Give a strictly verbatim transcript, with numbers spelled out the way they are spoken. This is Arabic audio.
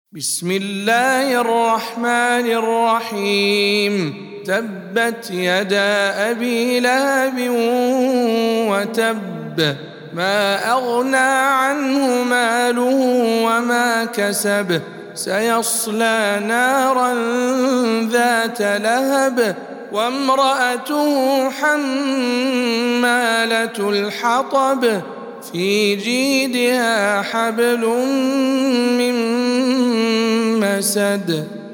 بسم الله الرحمن الرحيم تبت يدا أبي لهب وتب ما أغنى عنه ماله وما كسب سيصلى نارا ذات لهب وامرأته حمالة الحطب في جيدها حبل من مسد